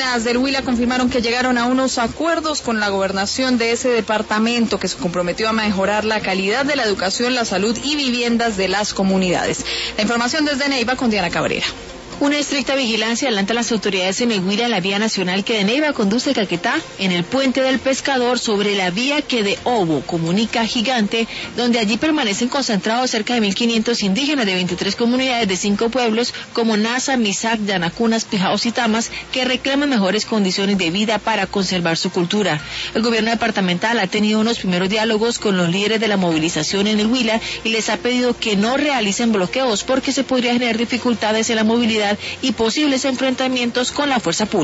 indígenas del Huila confirmaron que llegaron a unos acuerdos con la gobernación de ese departamento que se comprometió a mejorar la calidad de la educación, la salud y viviendas de las comunidades. La información desde Neiva con Diana Cabrera. Una estricta vigilancia adelanta las autoridades en el Huila en la vía nacional que de Neiva conduce a Caquetá, en el puente del Pescador, sobre la vía que de Obo comunica a Gigante, donde allí permanecen concentrados cerca de 1.500 indígenas de 23 comunidades de 5 pueblos como Nasa, Misac, Yanacunas, Pijaos y Tamas, que reclaman mejores condiciones de vida para conservar su cultura. El gobierno departamental ha tenido unos primeros diálogos con los líderes de la movilización en el Huila y les ha pedido que no realicen bloqueos porque se podría generar dificultades en la movilidad y posibles enfrentamientos con la fuerza pública.